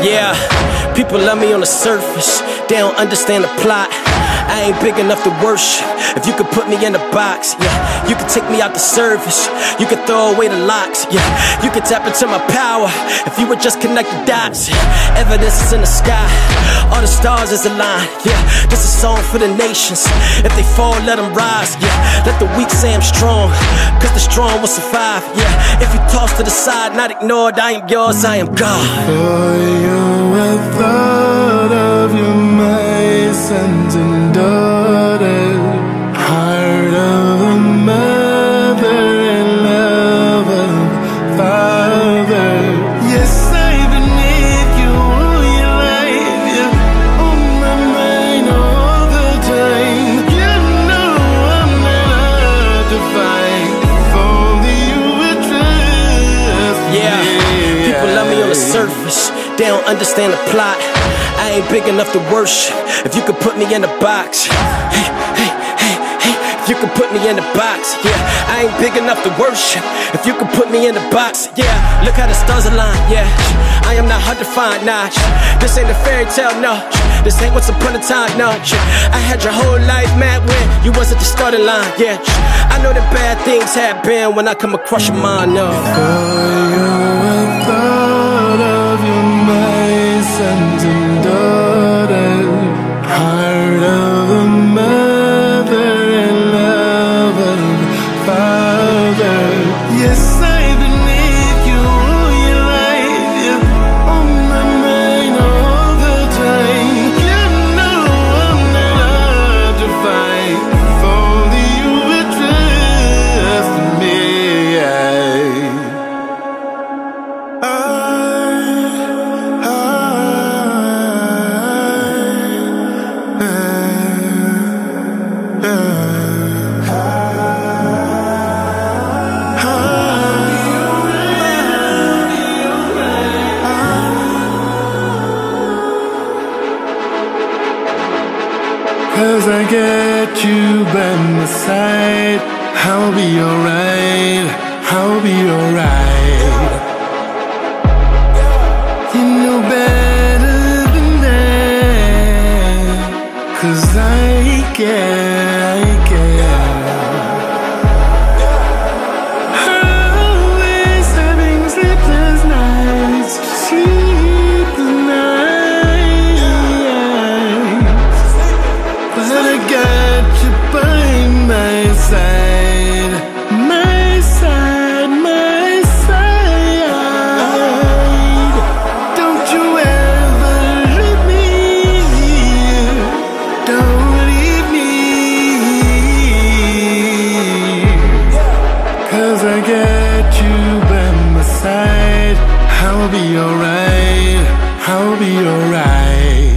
Yeah, people love me on the surface, they don't understand the plot. I ain't big enough to worship. If you could put me in a box, yeah, you could take me out the service, you could throw away the locks, yeah, you could tap into my power if you would just connect the dots. Evidence is in the sky, all the stars is aligned, yeah. This is a song for the nations. If they fall, let them rise, yeah. Let the weak say I'm strong, cause the strong will survive, yeah. If you toss to the side, not ignored, I am yours, I am God. For you I thought of you, my sons and daughters, heart of a mother and love of a father. Yes, I've been with you all your life, yeah, on my mind all the time. You know I'm not hard to find, if only you would trust me. Yeah, people love me on the surface, they don't understand the plot. I ain't big enough to worship. If you could put me in a box, hey, hey, hey, hey, if you could put me in a box, yeah. I ain't big enough to worship. If you could put me in a box, yeah. Look how the stars align, yeah. I am not hard to find, nah. This ain't a fairy tale, no. This ain't once upon a time, no. I had your whole life mad when you wasn't the starting line, yeah. I know that bad things happen when I come across your mind, no. For you I thought of you, my sons and daughters, heart of a mother and love of a father. Yes, I've been with you all your life, yeah, on my mind all the time. You know I'm not hard to find, if only you would trust me, yeah. Cause I got you by my side, I'll be alright, I'll be alright. You know better than that, cause I care. Always having sleepless nights, sleepless nights, but I got you by my side, my side, my side. Don't you ever leave me, don't leave me, cause I got you by my side, I'll be alright, I'll be alright.